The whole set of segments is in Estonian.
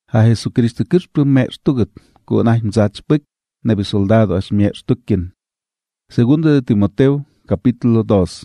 Ha Jesucristo kirpun me'xtugut, kunay mzachpik, nebi soldado as me'xtukin. Segunda de Timoteo, capítulo 2.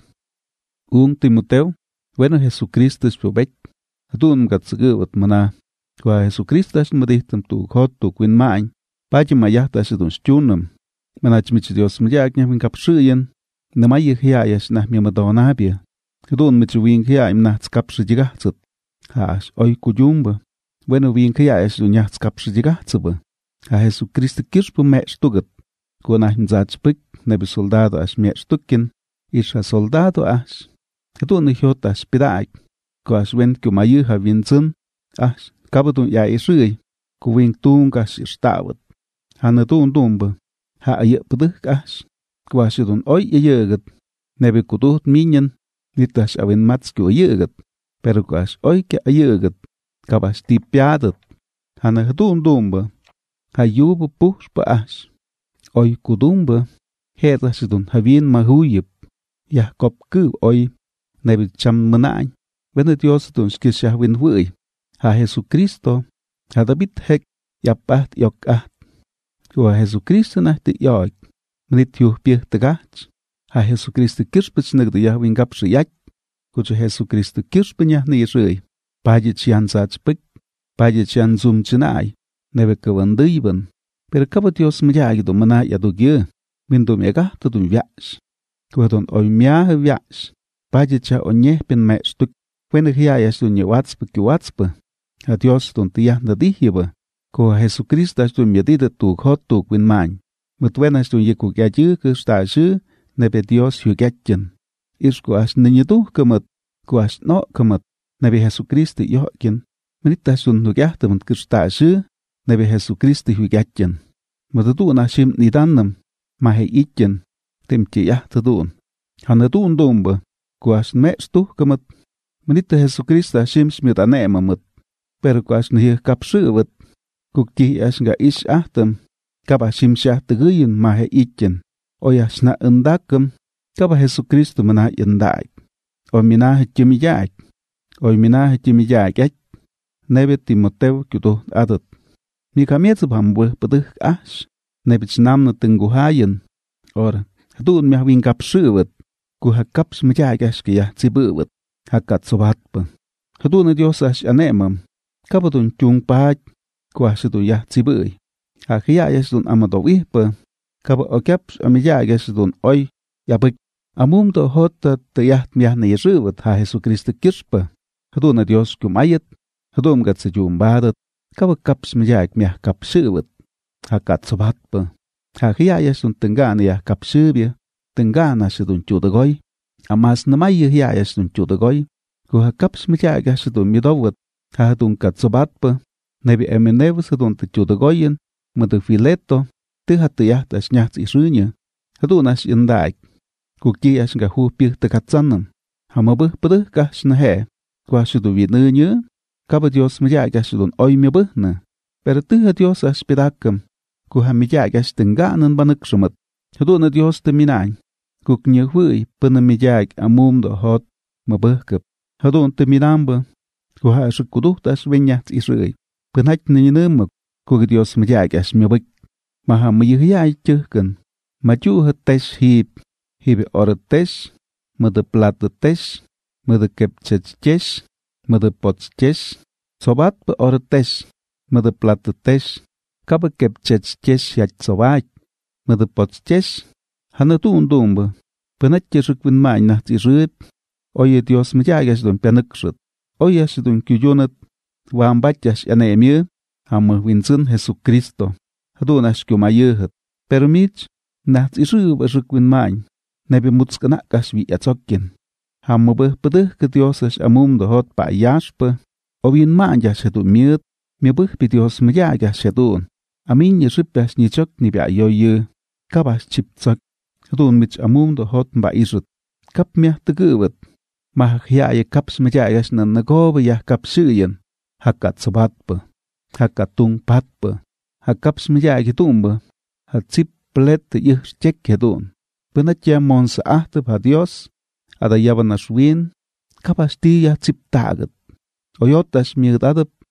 Timoteo, bueno Jesucristo es pobek, hatun gatsugubot mana, kwa Jesucristo as madihtam tu hot tu quin main, paji mayahta as dun stunum, manachmich Dios mjak nyam kapshuyen, namay hiayas nah mi madonabia, hatun mit wing hiay mnats kapshigatsut, hash oy kujumba, bueno wing hiayas dun yats kapshigatsub, ha Jesucristo kirpun me'xtugut, kunay mzachpik, nebi soldado as me'xtukin, isha soldado as. Hatun hiot as pidaik, ko as wen kumayu ha vinzun, as kabutun ya isui, ku wing tung as istawet. Hanatun dumba, ha ayepuduk as, ku asidun oy yeget, nebi kutut minyan, nitas awin matsku yeget, pero ku as oy ke ayeget, kabas tipiadet. Hanatun dumba, ha yubu push pa as, oy kudumba, hetasidun ha vin mahuyip, ya kopku oy, nebi cham manay, wena Dios dun skisha win hui, ha Jesucristo, ha David hek, yapat yok at, kua Jesucristo nahti yoik, menit yuh pieh tegach, ha Jesucristo kirspich nagda yah win kapshi yak, kuchu Jesucristo kirspinyah ni rui, paji chian zachpik, paji chian zum chinay, nebi kawandiban, pero kaba Dios mjagi dun manay yadu gye, min dum yagahta dun vyash, kua dun oy miah vyash, paji cha onye pen me'xtuk, wena hiayas dun yewatspa kiwatspa, ha Dios dun tiyah nadihiba, ko Jesucristo as dun yadida tuk hot tuk win mañ, mutwenas dun yekuk yayu kustashu, nebe Dios yugatjan, isku as ninyaduh kamat, ku as no kamat, nebe Jesucristo yohkin, menitas dun nugyahtaman kustashu, nebe Jesucristo yugatjan, mutadun ashim nidannam, mahe itjan, temti yahtadun, hanadun dumba, kuas me'xtuh kamat, menita Jesucristo ashim smit aneemamat, pero kuas nihih kapshuwat, kukti as nga ish ahtam, kaba ashim shahtaguyun mahe itjan, oyas na endakam, kaba Jesucristo mana yendaik, oy minahe chimiyak, oy minahe chimiyak ek, nebe Timoteo kutuh adat, mi kamietsu bambuh paduh ash, nebe chnamna tenguhayan, ora, hatun miahwin kapshuwat, ku hakaps majagas kaya tsibuwat, hakat sobatpa. Hatun Dios as anemam, kabadun chung pahaj, ku asidun yah tsibuy. Hakiyayas dun amadowihpa, kaba okaps amijagas dun oy, yabik. Amum do hota tayat miah na yasuwat ha Jesucristo kirspa. Hatun Dios kumayat, hatun gat sa jumbadat, kaba kaps majag miah kapsuwat, hakat sobatpa. Hakiyayas dun tenggana yah kapsubya, tenggana sidun chudagoy, amas namay hiayas dun chudagoy, ku hakaps majagas sidun midowat, hatun katsobatpa, nebi emenev sidun te chudagoyen, madu fileto, te hatayah tas nyats isunya, hatun as yendaik, ku kias nga hupir te katsanam, hamabuh paduh kas na he, ku asidu vinunya, kaba Dios majagas sidun oy miabuhna, pero te Dios as pidakam, ku hamijagas tengganan banaksumat, hatun Dios te minay, kuk nyahui panamijag amum do hot mabahkap. Hadun te minamba, ku ha sukuduh tas venyats isui, panhaj ninyamak, kuk Dios majag as mabik. Maha mayihiyay chuhkan, majuha tes hibi orates, mada plata tes, mada kepchach ches, mada pots ches, sobat pa orates, mada plata tes, kaba kepchach ches yach sobat, mada pots ches, hanatun dumba, panatjesuk win mañ nachts irrip, oye Dios majagas dun pianaksut, oye sidun kuyunat, wambachas anemye, hamah winsun Jesucristo, hadun as kumayuhat, pero mich, nachts irrip asuk win mañ, nebi mutskanakas vi atsokin, hamabah paduh ke Dios as amum do hot pa yashpa, o win mañ jas hadun miet, miabuh pi Dios majagas hadun, amin yirripas nichok ni bi ayoye, kabas chiptzak, hadun mich amum do hot mba isut, kap miah teguwat, mahakhiaya kaps majagas na nagoba yah kapsuyan, hakat sabatpa, hakat tung patpa, hakaps majagi tumba, hatsip plet yih chek hadun, penatya monsa ahtap ha Dios, ada yaban aswin, kapasti yah tsip tagat, oyotas mirdadap,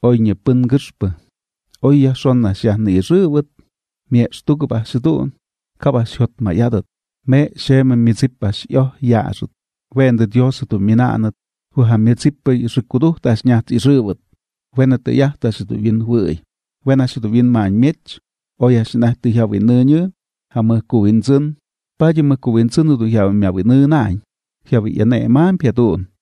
Oi nye pun gershpe. Oi ya son asya ni rüwet. Mie stukuba shidun. Kaba shot mayadat. Me sheme mizipas yo yaasut. Wende Dios tu minaanat. Huha mizipa rikudu tas nyat rüwet. Wena te yahtas tu win wui. Wena tu win maan miech. Oya shnahti yawi nunye. Hama kuwin zun. Paji ma kuwin zun tu yawi miawi nunain. Yawi yane maan piadun.